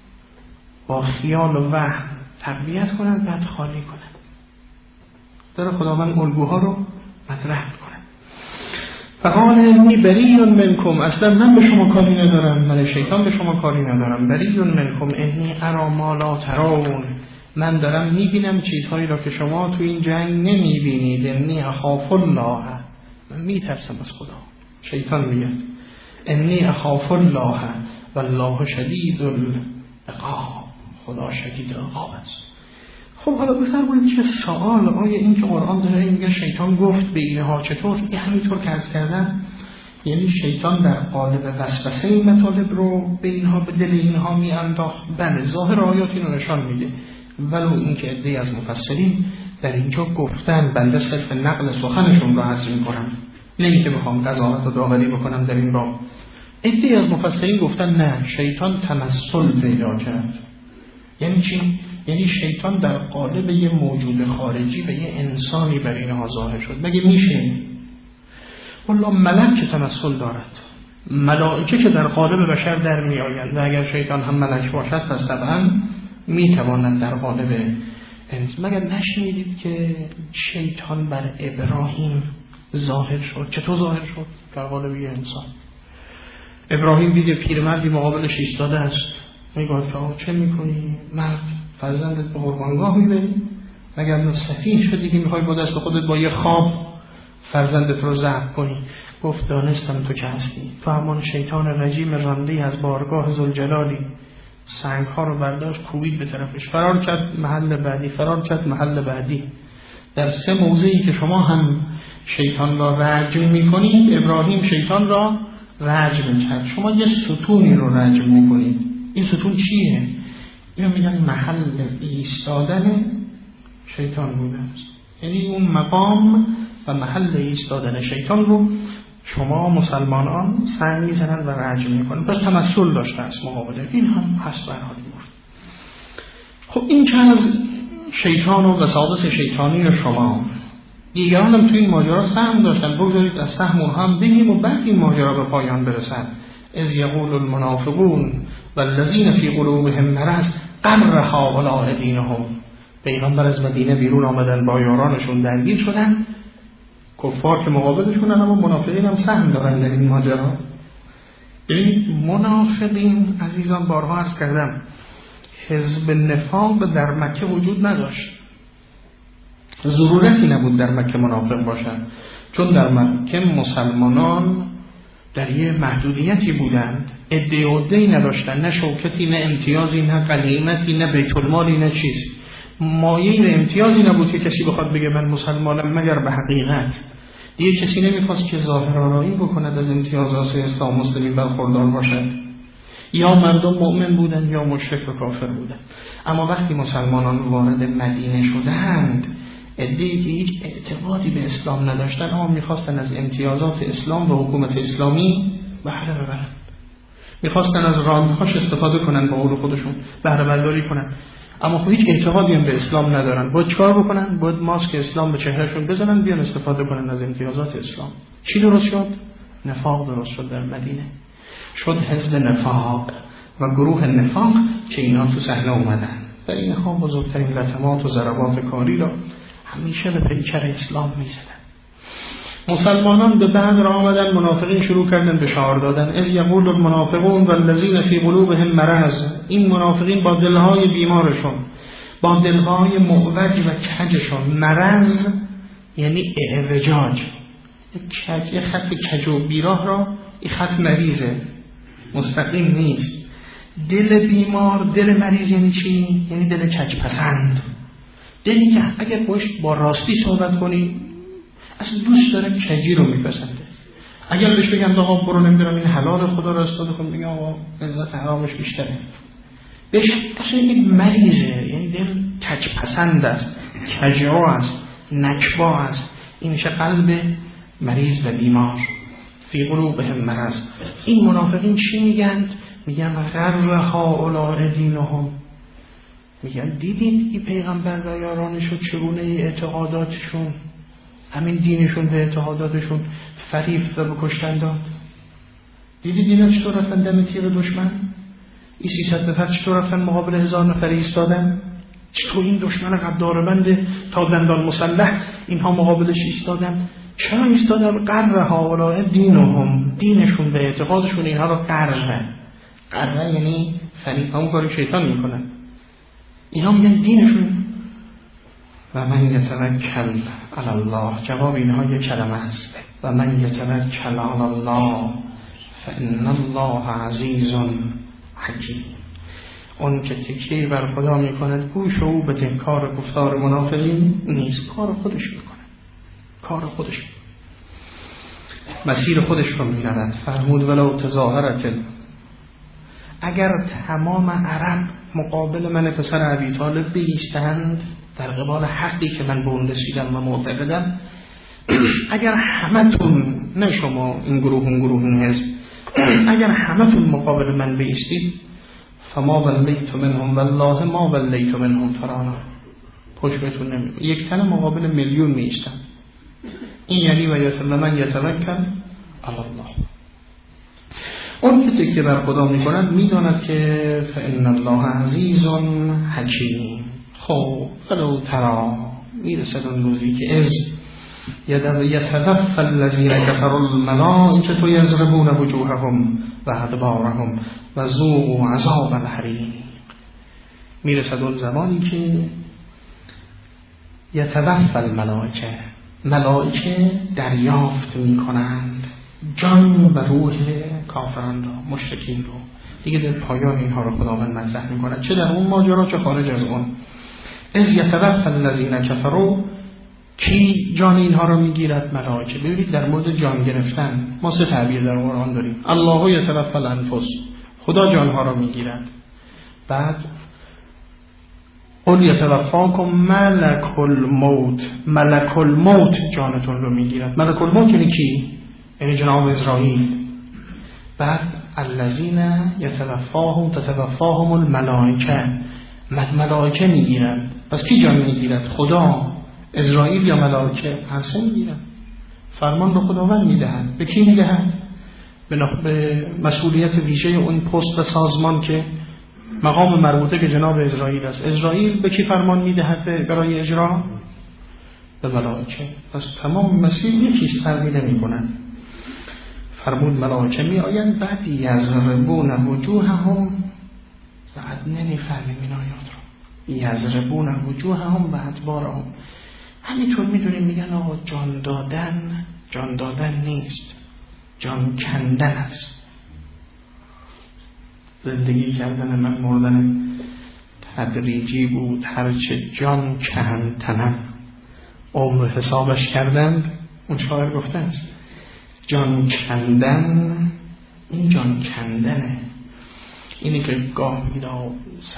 با خیال و وهم تقویت کنند، بعد خالی کنند. داره خداوند الگوها رو مطرح کنه. فقال انی بری منکم، اصلا من به شما کاری ندارم، من شیطان به شما کاری ندارم. بری منکم انی اری ما لا ترون، من دارم میبینم چیزهایی را که شما تو این جنگ نمیبینید. انی اخاف الله، من میترسم از خدا. شیطان میگه انی اخاف الله والله شدید العقاب، خدا شدید عقاب است. خب حالا بفرمایید چه سوال، آیا این که قرآن داره میگه شیطان گفت به اینها چطور؟ همینطور که عرض کردم، یعنی شیطان در قالب وسوسه این مطالب رو به اینها، به دل اینها میانداخت. بله ظاهر آیات اینو نشان میده، ولو اینکه عده‌ای از مفسرین در اینجا گفتن، بنده صرف نقل سخنشون رو حذف میکنم، نه اینکه بخوام قضاوت و داوری بکنم در این باب. عده‌ای از مفسرین گفتن نه، شیطان تمثل پیدا کرد. یعنی چی؟ یعنی شیطان در قالب یه موجود خارجی و یه انسانی بر اینها ظاهر شد. مگه میشه؟ والله ملک که تمثل دارد، ملائکه که در قالب بشر در می آیند، و اگر شیطان هم ملک باشد پس طبعا می توانند در قالب انسان. مگر نشنیدید که شیطان بر ابراهیم ظاهر شد؟ چطور ظاهر شد؟ در قالب یه انسان. ابراهیم دیگه پیرمردی مقابلش ایستاده است، میگه چه میکنی؟ مرد فرزندت به قربانگاه میبری؟ مگر سفیه شدی که میخوای با دست خودت با یه خواب فرزندت رو ذبح کنی؟ گفت دانستم تو که هستی. تو همان شیطان رجیم رانده از بارگاه ذوالجلالی. سنگ ها رو برداشت کوبید به طرفش، فرار کرد محل بعدی، فرار کرد محل بعدی. در سه موضعی که شما هم شیطان را رجم میکنید، ابراهیم شیطان را رجم کرد. شما یه ستونی رو رجم میکنید. این ستون چیه؟ اینو میگن محل ایستادن شیطان بوده است. یعنی اون مقام و محل ایستادن شیطان رو شما مسلمانان سعی میزنن و رجم میکنن. پس تمثل داشته است مقابله. این هم هست به هر حال گفت. خب این که از شیطان و وساوس شیطانی شما، دیگران هم توی این ماجرا سهم داشتن. بگذارید از سهم اونها هم بگیم و بعد این ماجرا به پایان برسد. اذ یقول المنافقون والذین فی قلوبهم مرض غر هؤلاء دینهم. پیغمبر از مدینه بیرون آمدن، با یارانشون درگیر شدن، کفار که مقابلشونن، اما منافقین هم سهم دارن در این ماجرا. این منافقین عزیزان بارها عرض کردم حزب نفاق در مکه وجود نداشت. ضرورتی نبود در مکه منافق باشن، چون در مکه مسلمانان در یه محدودیتی بودند، عده‌ای نداشتن، نه شوکتی، نه امتیازی، نه غنیمتی، نه بیت المالی، نه چیز. مایه امتیازی نبود که کسی بخواد بگه من مسلمانم مگر به حقیقت. دیگه کسی نمیخواست که ظاهر آرایی بکند از امتیازات اسلام مسلمین برخوردار باشد. یا مردم مؤمن بودن یا مشرک و کافر بودن. اما وقتی مسلمانان وارد مدینه شدند، عده‌ای که هیچ اعتقادی به اسلام نداشتن اما میخواستن از امتیازات اسلام و حکومت اسلامی بهره ببرن، میخواستن از راندهاش استفاده کنن، با قول خودشون بهره برداری کنن، اما خب هیچ اعتقادی هم به اسلام ندارن. باید چیکار بکنن؟ باید ماسک اسلام به چهرهشون بزنن، بیان استفاده کنن از امتیازات اسلام. چی درست شد؟ نفاق درست شد در مدینه. شد حزب نفاق و گروه نفاق که اینا تو صحنه اومدن. در این حال بزرگترین لطمات و ضربات کاری را همیشه به پیکر اسلام میزدن. مسلمانان به بعد را آمدن، منافقین شروع کردن به شعار دادن. اذ یقول المنافقون والذین فی قلوبهم مرض. این منافقین با دلهای بیمارشون، با دلهای معوج و کجشون، مرض یعنی اعوجاج، یه خط کج و بیراه را، این خط مریضه، مستقیم نیست. دل بیمار، دل مریض یعنی چی؟ یعنی دل کج پسند، دلی که اگر باش با راستی صحبت کنی اصلا دوست داره کجی رو میپسنده. اگر بهش بگم آقا برو نمیدونم این حلال خدا رو استفاده کن، میگه آقا عزت حرامش بیشتره. بهش اصلا این مریضه، یعنی دل کج پسند است، کجا است، نکبا است. این میشه قلب مریض و بیمار. فی قلوبهم مرض. این منافقین چی میگن؟ میگن غر هؤلاء دینهم. میگن دیدین این پیغمبر و یارانشون چگونه اعتقاداتشون، همین دینشون به اعتقاداتشون فریب و به کشتن داد. دیدید اینا چطور رفتن دم تیغ دشمن؟ این 300 نفر چطور رفتن مقابل 1000 نفر ایستادن؟ چطور این دشمن قداربند تا دندان مسلح اینها مقابلش ایستادن؟ چرا ایستادن؟ قره هؤلاء دینهم، دینشون به اعتقادشون اینها رو قره یعنی فریب، همون کاری شیطان میکنن. اینها میگن دینشون. و من یتوکل علی الله، جواب اینها یک کلمه است، و من یتوکل علی الله فان الله عزیز حکیم. اون که تکیه بر خدا میکند گوش او به تکرار گفتار منافقین نیست، کار خودش میکنه، کار خودش، مسیر خودش رو میرود. فرمود ولو تظاهرت، اگر تمام عرب مقابل من پسر ابی طالب بایستند در قبال حقی که من به اون رسیدم و معتقدم، اگر همتون، نه شما این گروه اون گروه این حزب، اگر همتون مقابل من بایستید، فما ولیت منهم والله ما ولیت منهم فرانا، پشتتون نمیگم، یک تن مقابل میلیون میایستم. این یعنی و من یتوکل علی الله. اون که تکیه بر خدا میکنند میداند که فإن الله عزیز حکیم. خب ولو ترا، میرسد اون روزی که از یتوفى الذین کفروا الملائکة یضربون وجوههم و ادبارهم و ذوقوا عذاب الحریق. میرسد اون زمانی که یتوفى الملائکة، ملائکه دریافت میکنند جان و روح کافران را، مشرکین رو. دیگه در پایان اینها رو خداوند مطرح میکنه، چه در اون ماجرا چه خارج از اون. از یتوفى الذین کفروا، کی جان اینها رو میگیرد؟ ملائکه. ببینید در مورد جان گرفتن ما سه تعبیر در قرآن داریم. الله یتوفى الانفس، خدا جانها رو میگیرد. بعد قل یتوفاکم ملک الموت، ملک الموت جانتون رو میگیرد. ملک الموت یعنی کی؟ یعنی جناب اسرائیل. بعد الذین تتوفاهم الملائکه، ملائکه میگیرند. پس کی جان میگیرد؟ خدا، اسرائیل یا ملائکه؟ هر سه میگیرند. فرمان رو خداوند میدهد. به کی میدهد؟ به مسئولیت ویژه اون پست و سازمان که مقام مربوطه که جناب اسرائیل است. اسرائیل به کی فرمان میدهد برای اجرا؟ به ملائکه. پس تمام مسیر یکیست، فرقی نمی‌کنند. فرمود ملائکه می آیند، بعد یضربون وجوههم، بعد نمیفهمیم این آیات رو، یضربون وجوههم و ادبارهم. همینطور میدونیم میگن آقا جان دادن نیست، جان کندن است. زندگی کردن من مردن تدریجی بود، هرچه جان کهنتنم عمر حسابش کردن. اون شاعر گفته است جان کندن، این جان کندنه، اینی که گاه میدا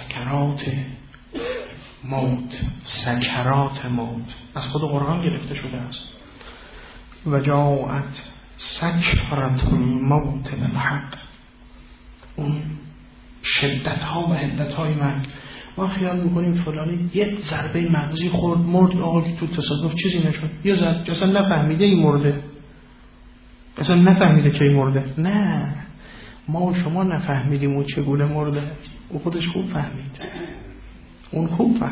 سکرات موت از خود قرآن گرفته شده است. و جاءت سکرات الموت بالحق، اون شدت ها و حدت های مرگ. ما خیال میکنیم فلانی یه ضربه مغزی خورد مرد، آقا تو تصادف چیزی نشد، یه ضربه اصلا نفهمیده این مرده، اصلا نفهمیده که این مرده. نه، ما و شما نفهمیدیم اون چگونه مرده، او خودش خوب فهمید، اون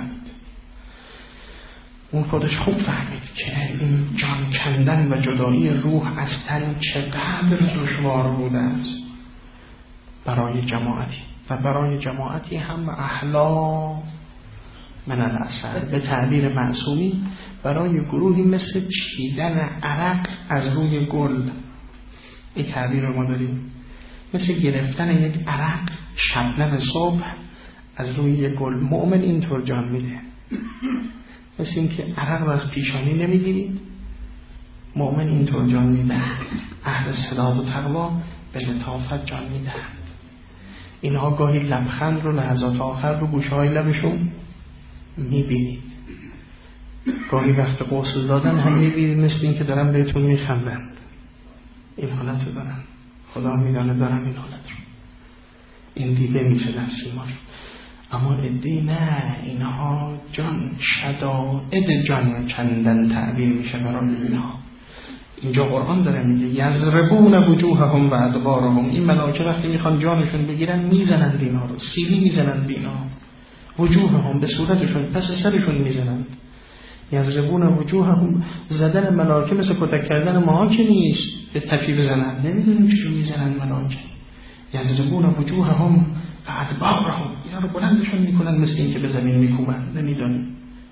خودش خوب فهمید که این جان کندن و جدایی روح از تن چقدر دشوار بوده است برای جماعتی، و برای جماعتی هم احلا من العسل، به تعبیر معصومی برای گروهی مثل چیدن عرق از روی گل. این تعبیر رو ما داریم، مثل گرفتن یک عرق شبنم صبح از روی یک گل. مؤمن اینطور جان میده، مثل این که عرق رو از پیشانی نمیگیرید، مؤمن اینطور جان میده. اهل صداد و تقوا به لطافت جان میده. اینها گاهی لبخند رو لحظات آخر رو گوشهای لبشون میبینید، گاهی وقت غسل دادن هم میبینید مثل این که دارن بهتون میخندند. این حالت رو دارن، خدا میدانه دارن این حالت رو، این دیده میشه در سیماش. اما عده‌ای نه، اینها جان شدائد جان کندن تعبیر میشه برای اینها. اینجا قرآن داره میگه یضربون وجوههم و ادبارهم، این ملائکه وقتی میخوان جانشون بگیرن میزنن اینا رو، سیلی میزنن اینا، وجوههم به صورتشون پس سرشون میزنن. یضربون وجوههم، زدن ملائکه مثل کتک کردن ما که نیست به تفی بزنن، نمیدونیم چجوری میزنن ملائکه. یضربون وجوههم و ادبارهم، اینا رو بلندشون میکنن مثل اینکه به زمین میکوبن، نمیدونیم.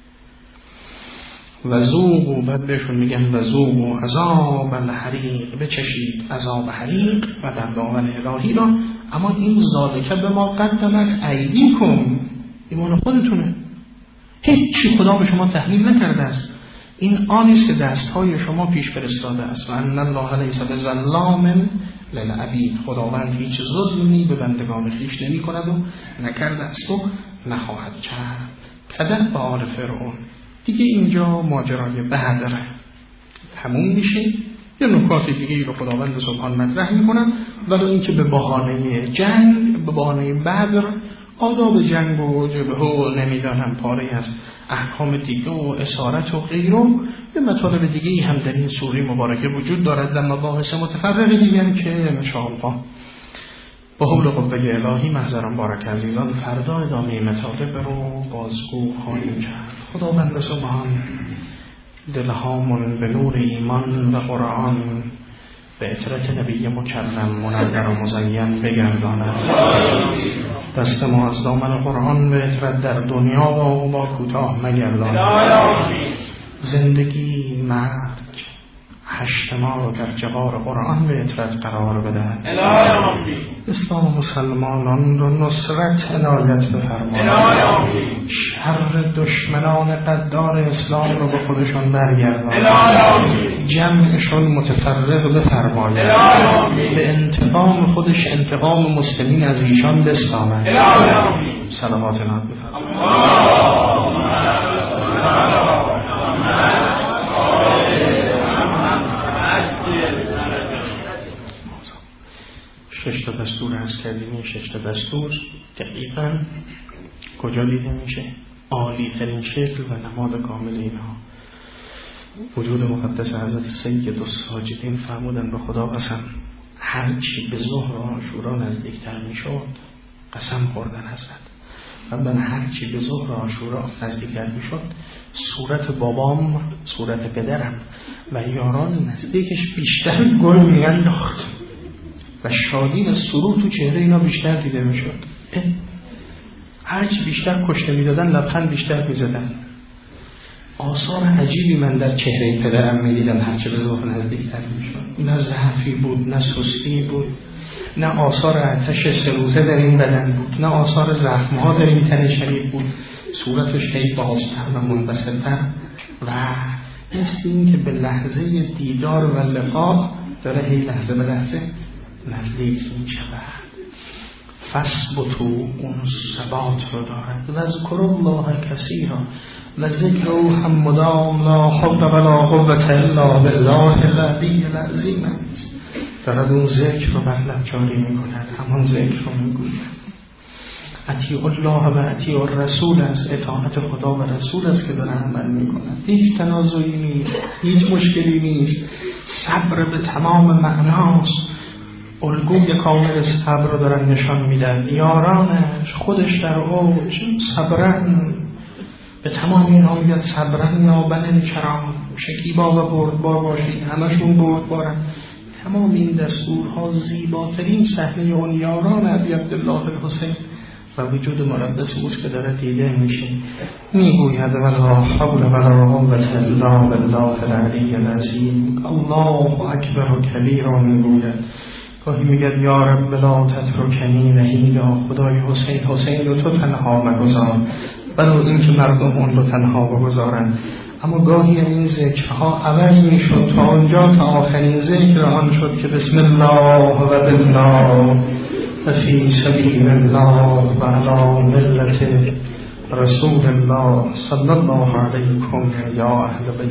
و ذوقوا، بعد بهشون میگن و ذوقوا عذاب الحریق، بچشید عذاب حریق و در دامن الهی را، اما این ذالک به ما قدمت ایدیکم، ایمان خودتونه، هیچی خدا به شما تحمیل نکرده است، این آنیست که دستهای شما پیش فرستاده است. و ان الله لیس بظلام للعبید، خداوند هیچ ظلمی به بندگان خویش نمی کند و نکرده است و نخواهد کرد. کدر به آل فرعون. دیگه اینجا ماجرای بدر تموم میشه، یه نکات دیگه رو خداوند سبحان مطرح میکنن، ولی اینکه به بهانه جنگ، به بهانه بدر، آداب جنگ و جبهه و نمیدانم پاره از احکام دیگه و اسارت و غیره، یه مطالب دیگه هم در این سوره مبارکه وجود دارد در مباحث متفرق دیگر که انشاءالله با حول قوه الهی محضران بارک عزیزان فردا ادامه مطالب رو بازگو خواهیم کرد. خداوند سبحان دلهامون به نور ایمان و قرآن به اطرت نبی مکرم منور و مزین بگرداند. دست ما از دامن قرآن به اطرت در دنیا و عقبا کوتاه مگرداند. زندگی مرگ هشت ما رو در جوار قرآن به اطرت قرار بده. اسلام و مسلمانان رو نصرت عنایت بفرماید. شر دشمنان قدار اسلام رو به خودشون برگرداند. جمعشون متفرق بفرماید. به انتقام خودش انتقام مسلمین از ایشان بستاند. صلوات نات بفرماید. 6 تا دستور هست کردیم. این 6 تا دستور دقیقاً کجا دیده میشه؟ عالی ترین شکل و نماد کامل اینها. وجود مقدس حضرت سید الساجدین فرمودن به خدا قسم هرچی به ظهر و عاشورا نزدیکتر میشد قسم خوردن حضرت. ربنا هرچی به ظهر و عاشورا نزدیکتر میشد صورت بابام، صورت پدرم و یاران نزدیکش بیشتر گل میانداخت و شادی و سرور تو چهره اینا بیشتر دیده میشد. هرچی بیشتر کشته میدادن لبخند بیشتر میزدن. آثار عجیبی من در چهره پدرم میدیدم هرچی به ظهر نزدیکتر میشد. نه ضعفی بود، نه سستی بود، نه آثار آتش 3 روزه در این بدن بود، نه آثار زخمها در این تن شریف بود. صورتش هی بازتر و منبسط‌تر و مثل این که به لحظه دیدار و لقا داره هی لحظه به لحظه نزدیک میشود. فثبتوا، اون ثبات رو دارد. و ذکر الله کثیرا، و ذکر او هم مدام، لا حول ولا قوة الا بالله العلی العظیم. دارد اون ذکر رو بر لب جاری میکند، همان ذکر رو میگوید. اطیع الله و اطیع الرسول است، اطاعت خدا و رسول است که داره عمل میکند. هیچ تنازعی نیست، هیچ مشکلی نیست. صبر به تمام معناست. الگوی کامل صبر رو دارن نشان میدن. یارانش خودش در اوج صبرن، به تمام اینها میگن صبرن یا بنن کرام، شکیبا و بردبار باشید، همشون بردبارن. تمام این دستورها زیباترین صحنه اون یاران ابی عبدالله الحسین و وجود مقدس اوست که داره دیده میشه. میگوید ولا حول ولا قوة الا بالله العلی العظیم. الله اکبر و کبیرا میگوید. گاهی میگه یا رب لا تترکنی وحیدا، خدای حسین رو تو تنها مگذار، برای اینکه مردم اون رو تنها بگذارن. اما گاهی این ذکرها عوض میشد تا اونجا تا آخرین ذکر آن شد که بسم الله و بالله و فی سبیل الله و علی ملت رسول الله صلی الله علیکم یا اهل بیت